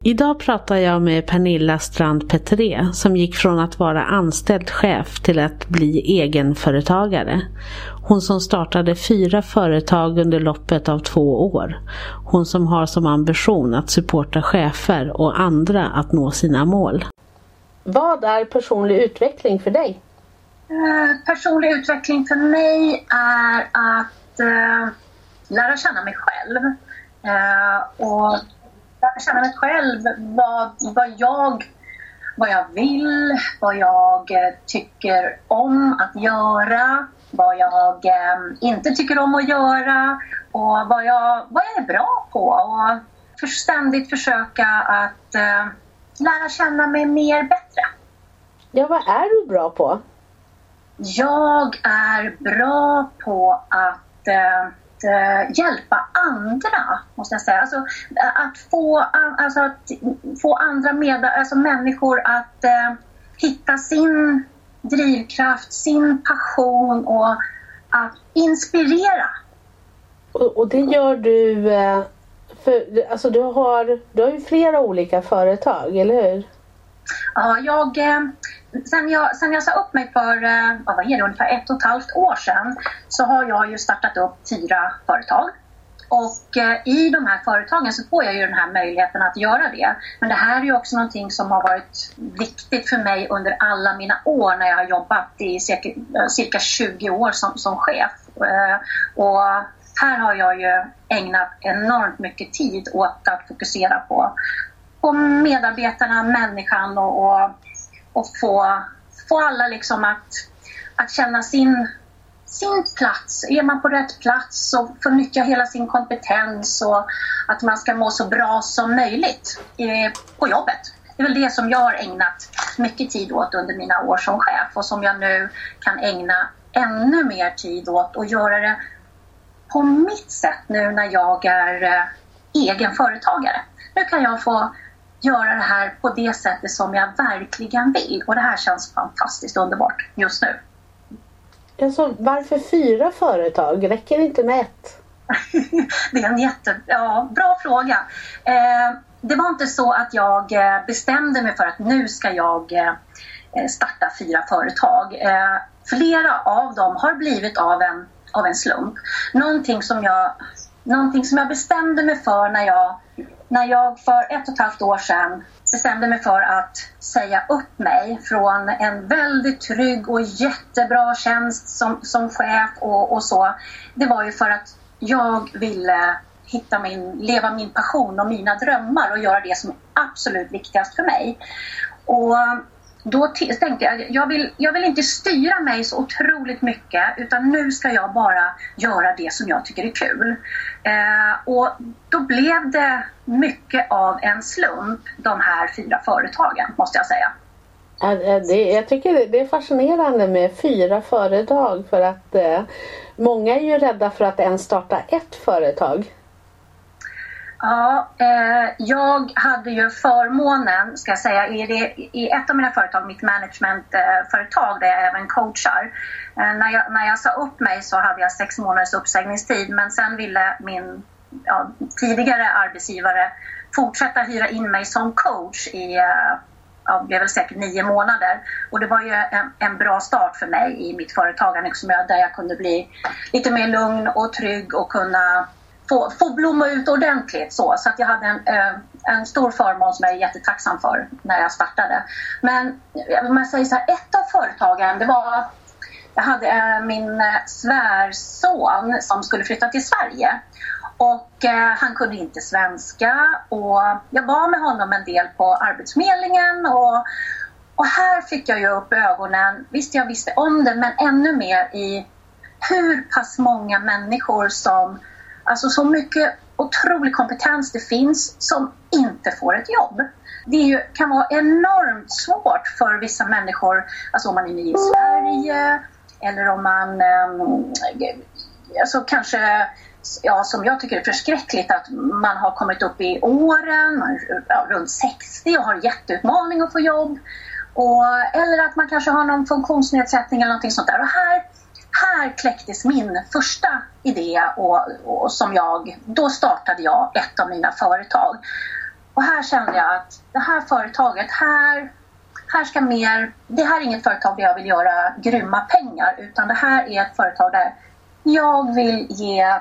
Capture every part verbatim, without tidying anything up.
Idag pratar jag med Pernilla Strand Petré som gick från att vara anställd chef till att bli egenföretagare. Hon som startade fyra företag under loppet av två år. Hon som har som ambition att supporta chefer och andra att nå sina mål. Vad är personlig utveckling för dig? Eh, personlig utveckling för mig är att eh, lära känna mig själv. Eh, och lära känna mig själv, vad, vad, jag, vad jag vill, vad jag tycker om att göra, vad jag eh, inte tycker om att göra och vad jag, vad jag är bra på. Och för ständigt försöka att eh, lära känna mig mer bättre. Ja, vad är du bra på? Jag är bra på att eh, hjälpa andra, måste jag säga. Alltså, att få, alltså, att få andra med, alltså människor att eh, hitta sin drivkraft, sin passion och att inspirera. Och, och det gör du, för, alltså du har, du har ju flera olika företag, eller hur? Ja, jag, sen, jag, sen jag sa upp mig för vad är det, ungefär ett och ett halvt år sedan så har jag ju startat upp fyra företag. Och i de här företagen så får jag ju den här möjligheten att göra det. Men det här är ju också någonting som har varit viktigt för mig under alla mina år när jag har jobbat i cirka, cirka tjugo år som, som chef. Och här har jag ju ägnat enormt mycket tid åt att fokusera på på medarbetarna, människan och, och, och få, få alla liksom att, att känna sin, sin plats. Är man på rätt plats och få nyttja hela sin kompetens och att man ska må så bra som möjligt eh, på jobbet. Det är väl det som jag har ägnat mycket tid åt under mina år som chef och som jag nu kan ägna ännu mer tid åt och göra det på mitt sätt nu när jag är eh, egen företagare. Nu kan jag få göra det här på det sättet som jag verkligen vill. Och det här känns fantastiskt underbart just nu. Alltså, varför fyra företag? Räcker det inte med ett? Det är en jätte, ja, bra fråga. Eh, det var inte så att jag bestämde mig för att nu ska jag eh, starta fyra företag. Eh, flera av dem har blivit av en, av en slump. Någonting som jag... Någonting som jag bestämde mig för när jag, när jag för ett och ett halvt år sedan bestämde mig för att säga upp mig från en väldigt trygg och jättebra tjänst som, som chef och, och så. Det var ju för att jag ville hitta min, leva min passion och mina drömmar och göra det som är absolut viktigast för mig. Och då t- tänkte jag, jag vill, jag vill inte styra mig så otroligt mycket utan nu ska jag bara göra det som jag tycker är kul. Eh, och då blev det mycket av en slump, de här fyra företagen, måste jag säga. Det, jag tycker det är fascinerande med fyra företag för att eh, många är ju rädda för att ens starta ett företag. Ja, eh, jag hade ju förmånen, ska jag säga, i, det, i ett av mina företag, mitt managementföretag där jag även coachar. Eh, när, jag, när jag sa upp mig så hade jag sex månaders uppsägningstid, men sen ville min ja, tidigare arbetsgivare fortsätta hyra in mig som coach i eh, ja, det blev väl säkert nio månader. Och det var ju en, en bra start för mig i mitt företagande liksom, där jag kunde bli lite mer lugn och trygg och kunna Få, få blomma ut ordentligt så, så att jag hade en, en stor förmån som jag är jättetacksam för när jag startade. Men om man säger så här, ett av företagen, det var, jag hade min svärson som skulle flytta till Sverige och eh, han kunde inte svenska och jag var med honom en del på Arbetsförmedlingen och, och här fick jag ju upp ögonen, visst jag visste om det men ännu mer i hur pass många människor som Alltså så mycket otrolig kompetens det finns som inte får ett jobb. Det är ju, kan vara enormt svårt för vissa människor, alltså om man är ny i Sverige eller om man eh, alltså kanske, ja, som jag tycker är förskräckligt att man har kommit upp i åren, ja, runt sextio och har jätteutmaning att få jobb. Och, eller att man kanske har någon funktionsnedsättning eller någonting sånt där. Och här Här kläcktes min första idé och, och som jag, då startade jag ett av mina företag. Och här kände jag att det här företaget, här, här ska mer, det här är inget företag där jag vill göra grymma pengar, utan det här är ett företag där jag vill ge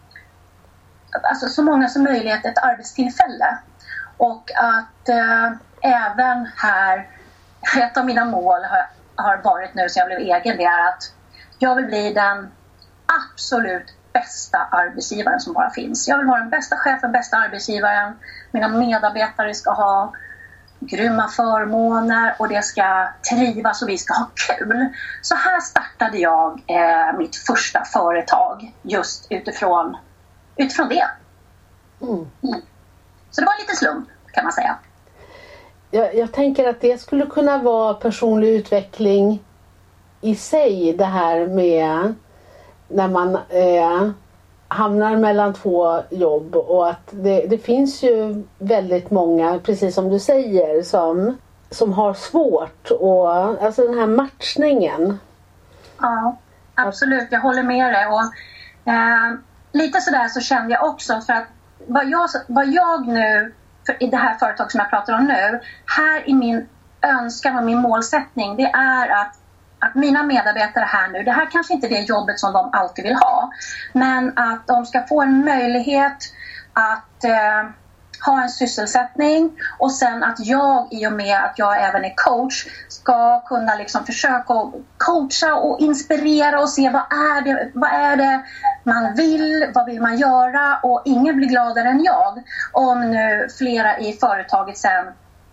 alltså, så många som möjligt ett arbetstillfälle. Och att eh, även här, ett av mina mål har, har varit nu sen jag blev egen, det är att jag vill bli den absolut bästa arbetsgivaren som bara finns. Jag vill vara den bästa chefen, bästa arbetsgivaren. Mina medarbetare ska ha grymma förmåner och det ska trivas och vi ska ha kul. Så här startade jag eh, mitt första företag just utifrån, utifrån det. Mm. Mm. Så det var lite slump kan man säga. Jag, jag tänker att det skulle kunna vara personlig utveckling i sig, det här med när man eh, hamnar mellan två jobb, och att det, det finns ju väldigt många, precis som du säger, som, som har svårt, och alltså den här matchningen. Ja, absolut, jag håller med dig. Och, eh, lite sådär så kände jag också, för att vad jag, vad jag nu, för i det här företaget som jag pratar om nu, här i min önskan och min målsättning, det är att att mina medarbetare här nu, det här kanske inte är det jobbet som de alltid vill ha, men att de ska få en möjlighet att eh, ha en sysselsättning, och sen att jag, i och med att jag även är coach, ska kunna liksom försöka coacha och inspirera och se vad är det, vad är det man vill, vad vill man göra, och ingen blir gladare än jag om nu flera i företaget sen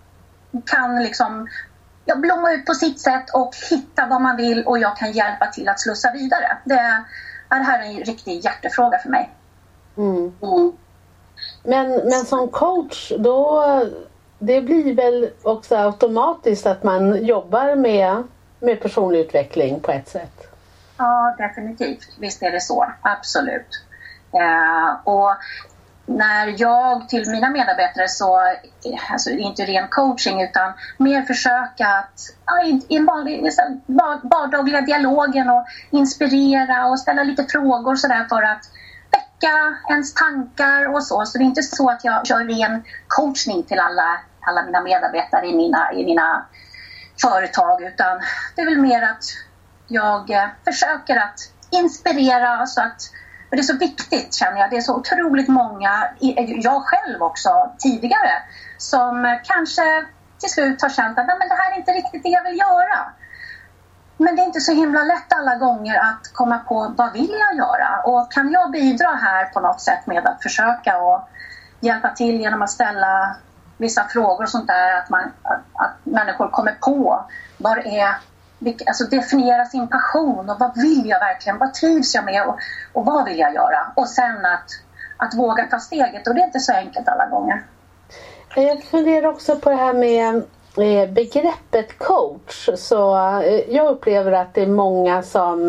kan liksom jag blommar ut på sitt sätt och hitta vad man vill, och jag kan hjälpa till att slussa vidare. Det, är, det här är en riktig hjärtefråga för mig. Mm. Mm. Men, men som coach, då, det blir väl också automatiskt att man jobbar med, med personlig utveckling på ett sätt? Ja, definitivt. Visst är det så. Absolut. Uh, och när jag till mina medarbetare så, alltså det är inte ren coaching utan mer försöka att ja, i en vanlig vardagliga dialogen och inspirera och ställa lite frågor så där, för att väcka ens tankar och så. Så det är inte så att jag kör ren coachning till alla, alla mina medarbetare i mina, i mina företag, utan det är väl mer att jag försöker att inspirera, så att det är så viktigt, känner jag. Det är så otroligt många, jag själv också tidigare, som kanske till slut har känt att nej, men det här är inte riktigt det jag vill göra. Men det är inte så himla lätt alla gånger att komma på vad vill jag göra. Och kan jag bidra här på något sätt med att försöka och hjälpa till genom att ställa vissa frågor och sånt där. Att, man, att, att människor kommer på vad det är. Alltså definiera sin passion och vad vill jag verkligen, vad trivs jag med och, och vad vill jag göra. Och sen att, att våga ta steget, och det är inte så enkelt alla gånger. Jag funderar också på det här med begreppet coach. Så jag upplever att det är många som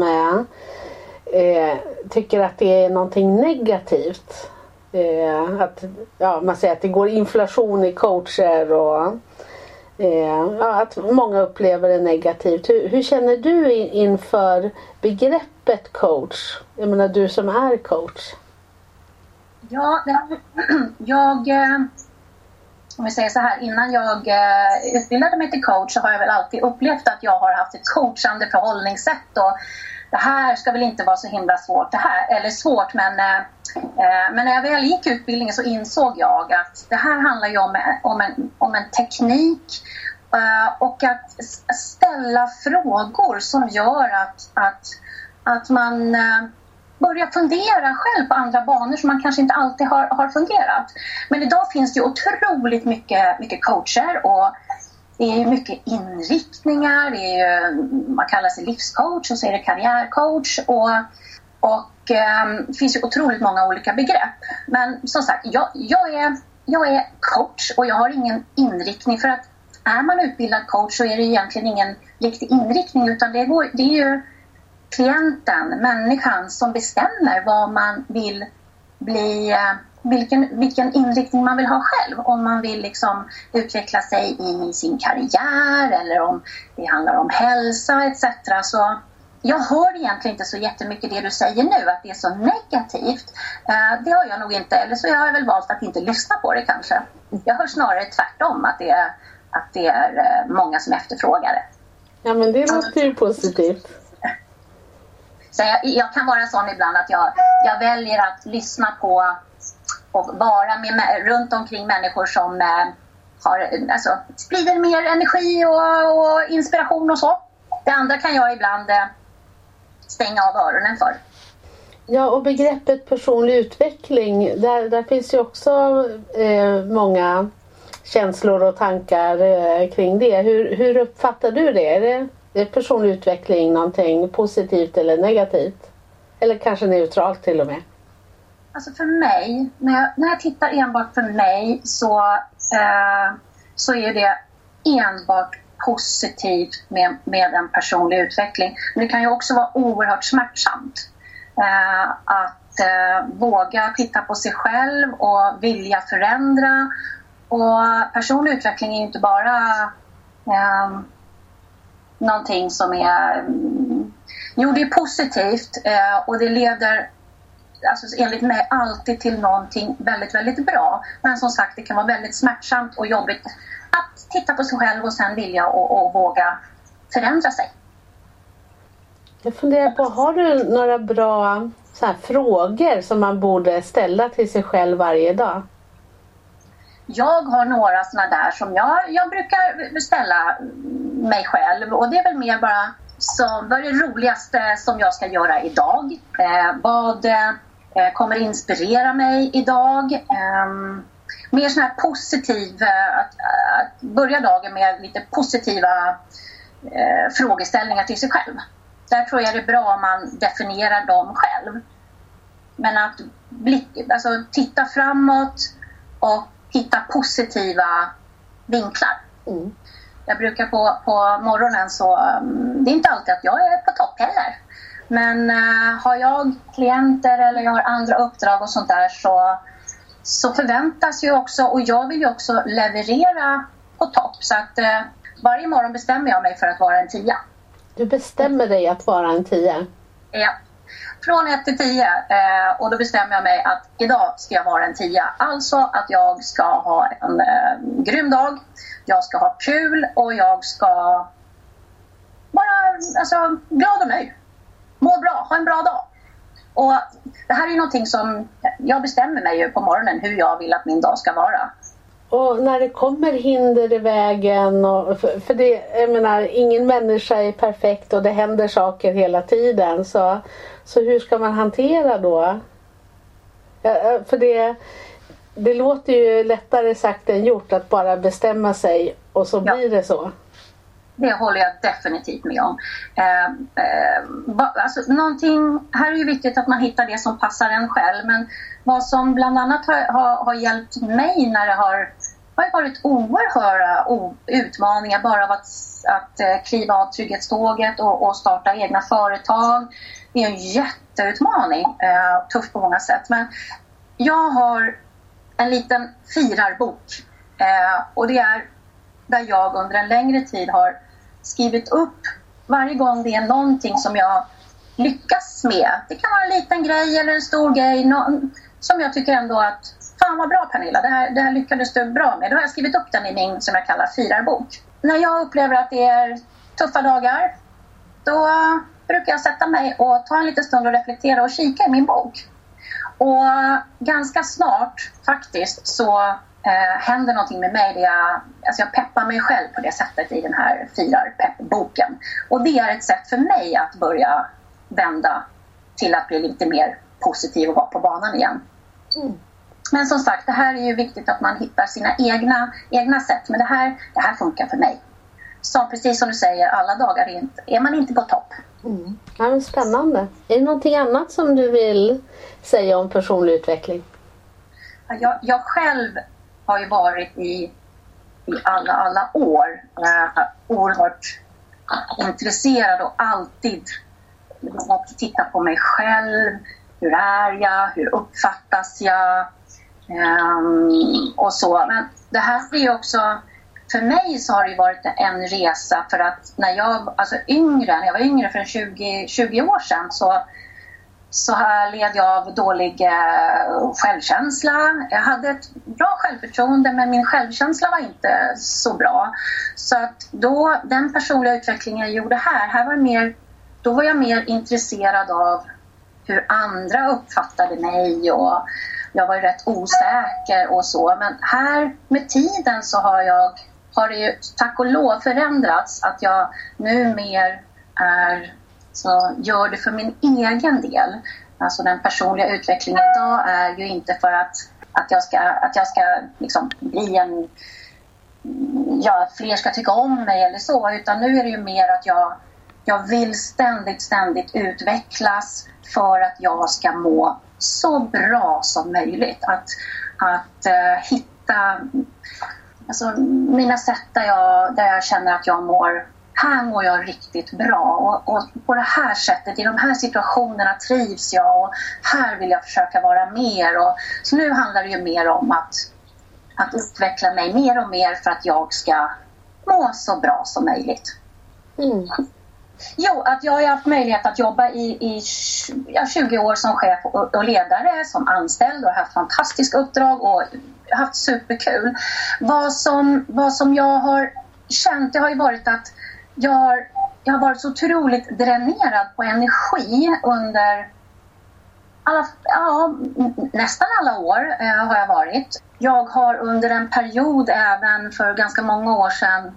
eh, tycker att det är någonting negativt. Eh, att, ja, man säger att det går inflation i coacher och ja, att många upplever det negativt. Hur, hur känner du in, inför begreppet coach? Jag menar, du som är coach. Ja, jag, om vi säger så här, innan jag utbildade mig till coach så har jag väl alltid upplevt att jag har haft ett coachande förhållningssätt, och det här ska väl inte vara så himla svårt det här, eller svårt, men men när jag väl gick utbildningen så insåg jag att det här handlar ju om, om, en, om en teknik och att ställa frågor som gör att, att, att man börjar fundera själv på andra banor som man kanske inte alltid har, har fungerat. Men idag finns det ju otroligt mycket, mycket coacher, och det är mycket inriktningar. Det är ju, man kallar sig livscoach och så är det karriärcoach, och Och det um, finns ju otroligt många olika begrepp. Men som sagt, jag, jag, är, jag är coach och jag har ingen inriktning. För att är man utbildad coach så är det egentligen ingen riktig inriktning. Utan det, går, det är ju klienten, människan, som bestämmer vad man vill bli, vilken, vilken inriktning man vill ha själv. Om man vill liksom utveckla sig i sin karriär, eller om det handlar om hälsa et cetera. Så jag hör egentligen inte så jättemycket det du säger nu, att det är så negativt. Eh, det har jag nog inte, eller så har jag väl valt att inte lyssna på det kanske. Jag hör snarare tvärtom att det är, att det är eh, många som efterfrågar det. Ja, men det låter ju positivt. Så jag, jag kan vara sån ibland att jag, jag väljer att lyssna på och vara med, runt omkring människor som eh, har, alltså, sprider mer energi och, och inspiration och så. Det andra kan jag ibland eh, stänga av öronen för. Ja, och begreppet personlig utveckling, där, där finns ju också eh, många känslor och tankar eh, kring det. Hur, hur uppfattar du det? Är det, är personlig utveckling någonting positivt eller negativt? Eller kanske neutralt till och med? Alltså för mig, när jag, när jag tittar enbart för mig så, eh, så är det enbart positivt med, med en personlig utveckling. Men det kan ju också vara oerhört smärtsamt. Eh, att eh, våga titta på sig själv och vilja förändra. Och personlig utveckling är ju inte bara eh, någonting som är... Mm, jo, det är positivt eh, och det leder... Alltså enligt mig alltid till någonting väldigt, väldigt bra. Men som sagt, det kan vara väldigt smärtsamt och jobbigt att titta på sig själv och sen vilja och, och våga förändra sig. Jag funderar på, har du några bra så här, frågor som man borde ställa till sig själv varje dag? Jag har några såna där som jag, jag brukar ställa mig själv. Och det är väl mer bara, så, vad är det roligaste som jag ska göra idag? Eh, vad... Eh, kommer inspirera mig idag. Eh, mer sån här positiv, eh, att, att börja dagen med lite positiva eh, frågeställningar till sig själv. Där tror jag det är bra om man definierar dem själv. Men att blick, alltså, titta framåt och hitta positiva vinklar. Mm. Jag brukar på, på morgonen så, um, det är inte alltid att jag är på topp heller. Men uh, har jag klienter eller jag har andra uppdrag och sånt där så, så förväntas ju också, och jag vill ju också leverera på topp. Så att uh, varje morgon bestämmer jag mig för att vara en tia. Du bestämmer dig att vara en tia? Ja, från ett till tio. Uh, och då bestämmer jag mig att idag ska jag vara en tia. Alltså att jag ska ha en uh, grym dag. Jag ska ha kul och jag ska vara alltså, glad och nöjd. Må bra, ha en bra dag. Och det här är ju någonting som jag bestämmer mig ju på morgonen hur jag vill att min dag ska vara. Och när det kommer hinder i vägen, och för, för det, jag menar, ingen människa är perfekt och det händer saker hela tiden. Så, så hur ska man hantera då? Ja, för det, det låter ju lättare sagt än gjort att bara bestämma sig och så blir ja. det så. Det håller jag definitivt med om. Eh, eh, alltså, någonting, här är ju viktigt att man hittar det som passar en själv. Men vad som bland annat har, har, har hjälpt mig när det har, har varit oerhörda o, utmaningar bara av att, att eh, kliva av trygghetståget och, och starta egna företag. Det är en jätteutmaning, eh, tufft på många sätt. Men jag har en liten firarbok eh, och det är där jag under en längre tid har skrivit upp varje gång det är någonting som jag lyckas med. Det kan vara en liten grej eller en stor grej no- som jag tycker ändå att fan vad bra Pernilla, det här, det här lyckades du bra med. Då har jag skrivit upp den i min som jag kallar firarbok. När jag upplever att det är tuffa dagar, då brukar jag sätta mig och ta en liten stund och reflektera och kika i min bok. Och ganska snart faktiskt så Eh, händer någonting med mig. Det jag, alltså jag peppar mig själv på det sättet i den här firarpeppboken. Och det är ett sätt för mig att börja vända till att bli lite mer positiv och vara på banan igen. Mm. Men som sagt, det här är ju viktigt att man hittar sina egna, egna sätt. Men det här, det här funkar för mig. Så precis som du säger, alla dagar är, inte, är man inte på topp. Mm. Ja, men spännande. Är det någonting annat som du vill säga om personlig utveckling? Jag, jag själv har ju varit i, i alla, alla år äh, oerhört intresserad och alltid att titta på mig själv. Hur är jag? Hur uppfattas jag? Um, och så. Men det här är ju också, för mig så har det varit en resa för att när jag, alltså yngre, när jag var yngre för tjugo, tjugo år sedan så, så här led jag av dålig eh, självkänsla. Jag hade ett bra självförtroende, men min självkänsla var inte så bra. Så att då, den personliga utvecklingen jag gjorde här, här var mer, då var jag mer intresserad av hur andra uppfattade mig, och jag var ju rätt osäker och så. Men här med tiden så har jag, har det ju tack och lov förändrats, att jag nu mer är, så gör det för min egen del. Alltså den personliga utvecklingen idag är ju inte för att, att jag ska, att jag ska liksom bli en, ja, fler ska tycka om mig eller så, utan nu är det ju mer att jag, jag vill ständigt, ständigt utvecklas för att jag ska må så bra som möjligt. Att, att uh, hitta alltså, mina sätt där jag, där jag känner att jag mår, här mår jag riktigt bra, och, och på det här sättet, i de här situationerna trivs jag, och här vill jag försöka vara mer. Och, så nu handlar det ju mer om att, att utveckla mig mer och mer för att jag ska må så bra som möjligt. Mm. Jo, att jag har haft möjlighet att jobba i, i ja, tjugo år som chef och, och ledare, som anställd, och haft fantastiska uppdrag och haft superkul. Vad som, vad som jag har känt, det har ju varit att jag har, jag har varit så otroligt dränerad på energi under alla, ja, nästan alla år eh, har jag varit. Jag har under en period, även för ganska många år sedan,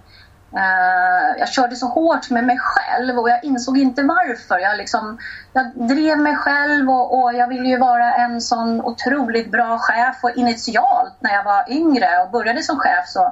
Uh, jag körde så hårt med mig själv, och jag insåg inte varför. Jag, liksom, jag drev mig själv, och, och jag ville ju vara en sån otroligt bra chef. Och initialt när jag var yngre och började som chef, så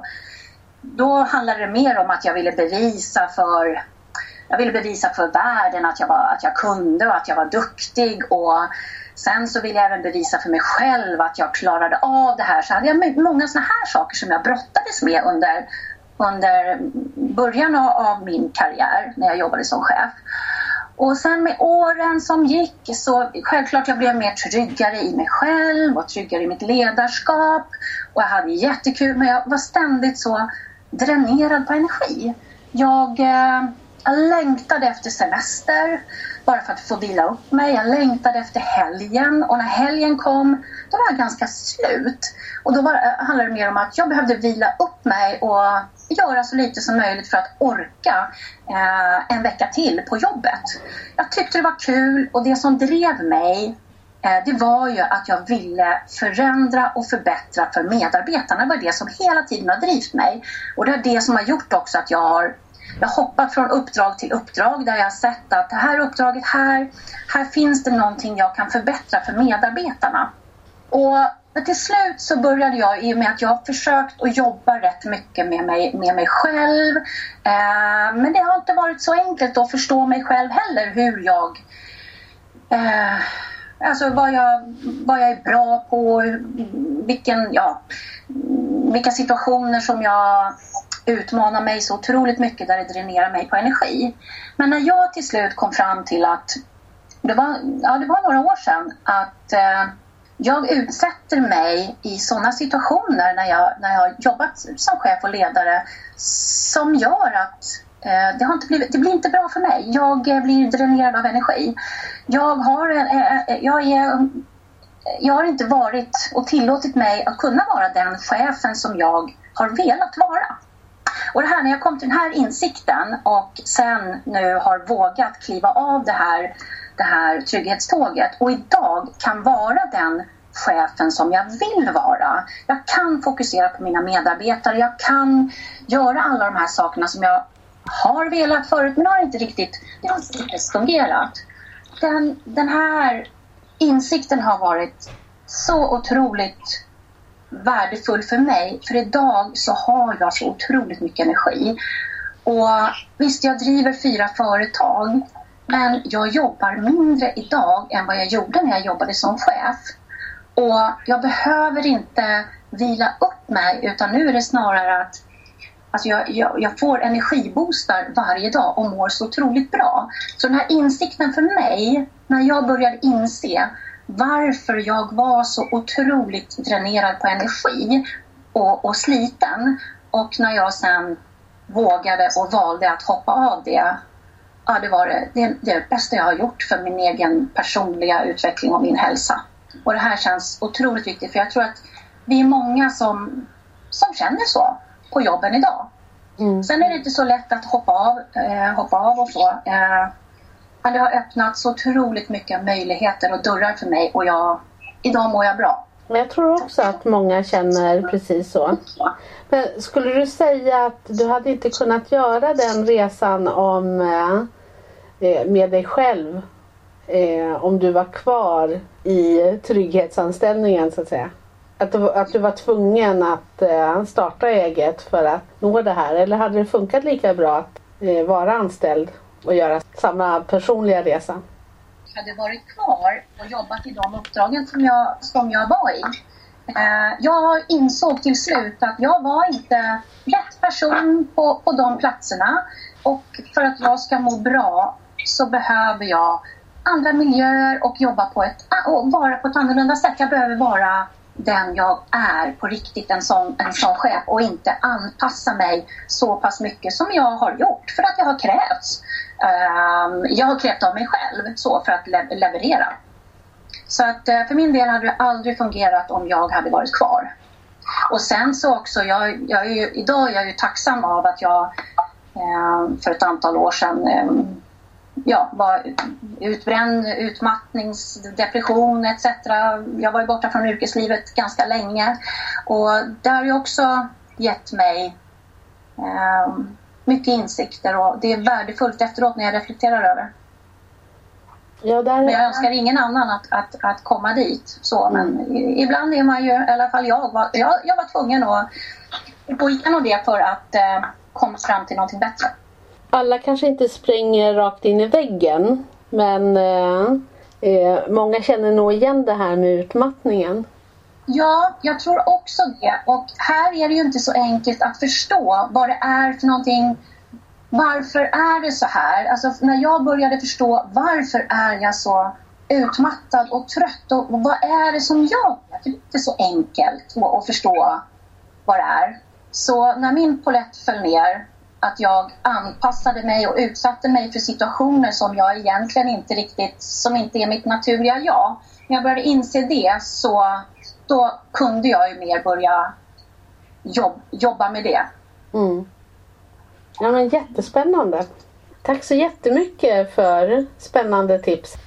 då handlade det mer om att jag ville bevisa för jag ville bevisa för världen att jag, var, att jag kunde och att jag var duktig. Och sen så ville jag även bevisa för mig själv att jag klarade av det här. Så hade jag många såna här saker som jag brottades med under under början av min karriär när jag jobbade som chef. Och sen med åren som gick, så självklart jag blev mer tryggare i mig själv och tryggare i mitt ledarskap, och jag hade jättekul, men jag var ständigt så dränerad på energi. Jag, jag längtade efter semester bara för att få vila upp mig. Jag längtade efter helgen, och när helgen kom, då var jag ganska slut. Och då var, handlade det mer om att jag behövde vila upp mig och göra så lite som möjligt för att orka eh, en vecka till på jobbet. Jag tyckte det var kul, och det som drev mig, eh, det var ju att jag ville förändra och förbättra för medarbetarna. Det var det som hela tiden har drivit mig, och det är det som har gjort också att jag har Jag har hoppat från uppdrag till uppdrag, där jag har sett att det här uppdraget här, här finns det någonting jag kan förbättra för medarbetarna. Och till slut så började jag, i och med att jag har försökt att jobba rätt mycket med mig, med mig själv. Eh, men det har inte varit så enkelt att förstå mig själv heller, hur jag, eh, alltså vad jag, vad jag är bra på, vilken, ja, vilka situationer som jag utmanar mig så otroligt mycket, där det dränerar mig på energi. Men när jag till slut kom fram till att det var, ja, det var några år sedan, att eh, jag utsätter mig i sådana situationer när jag, när jag har jobbat som chef och ledare, som gör att eh, det, har inte blivit, det blir inte bra för mig. Jag eh, blir dränerad av energi. Jag har, eh, jag är, jag har inte varit och tillåtit mig att kunna vara den chefen som jag har velat vara. Och det här, när jag kom till den här insikten och sen nu har vågat kliva av det här, det här trygghetståget, och idag kan vara den chefen som jag vill vara. Jag kan fokusera på mina medarbetare, jag kan göra alla de här sakerna som jag har velat förut, men har inte riktigt, det har inte riktigt fungerat. Den, den här insikten har varit så otroligt värdefull för mig, för idag så har jag så otroligt mycket energi. Och visst, jag driver fyra företag, men jag jobbar mindre idag än vad jag gjorde när jag jobbade som chef. Och jag behöver inte vila upp mig, utan nu är det snarare att alltså jag, jag, jag får energiboostar varje dag och mår så otroligt bra. Så den här insikten för mig, när jag började inse varför jag var så otroligt dränerad på energi och, och sliten, och när jag sen vågade och valde att hoppa av det, ja, det var det, det, det bästa jag har gjort för min egen personliga utveckling och min hälsa. Och det här känns otroligt viktigt, för jag tror att vi är många som, som känner så på jobben idag. Mm. Sen är det inte så lätt att hoppa av, eh, hoppa av och så. Eh, men det har öppnat så otroligt mycket möjligheter och dörrar för mig, och jag, idag mår jag bra. Men jag tror också att många känner precis så. Men skulle du säga att du hade inte kunnat göra den resan om, eh, med dig själv eh, om du var kvar i trygghetsanställningen, så att säga? Att du, att du var tvungen att eh, starta eget för att nå det här? Eller hade det funkat lika bra att eh, vara anställd och göra samma personliga resa? Jag hade varit kvar och jobbat i de uppdragen som jag, som jag var i. Eh, jag insåg till slut att jag var inte rätt person på, på de platserna. Och för att jag ska må bra så behöver jag andra miljöer och jobba på ett, och vara på ett annorlunda sätt. Jag behöver vara den jag är på riktigt, en sån, en sån chef, och inte anpassa mig så pass mycket som jag har gjort för att jag har krävts. Um, jag har krävt av mig själv så för att le- leverera. Så att uh, för min del hade det aldrig fungerat om jag hade varit kvar. Och sen så också, jag, jag är ju, idag är jag ju tacksam av att jag uh, för ett antal år sedan um, ja, var utbränd, utmattningsdepression et cetera. Jag var ju borta från yrkeslivet ganska länge, och det har ju också gett mig eh, mycket insikter, och det är värdefullt efteråt när jag reflekterar över. Ja, där... Men jag önskar ingen annan att, att, att komma dit. Så, men ibland är man ju, i alla fall jag var, jag, jag var tvungen att gå igenom det för att eh, komma fram till någonting bättre. Alla kanske inte springer rakt in i väggen, men eh, eh, många känner nog igen det här med utmattningen. Ja, jag tror också det. Och här är det ju inte så enkelt att förstå vad det är för någonting. Varför är det så här? Alltså när jag började förstå varför är jag så utmattad och trött, och, och vad är det som gör det? För det är inte så enkelt att, att förstå vad det är. Så när min polett föll ner, att jag anpassade mig och utsatte mig för situationer som jag egentligen inte riktigt, som inte är mitt naturliga jag. När jag började inse det, så då kunde jag ju mer börja jobb, jobba med det. Mm. Ja, men jättespännande. Tack så jättemycket för spännande tips.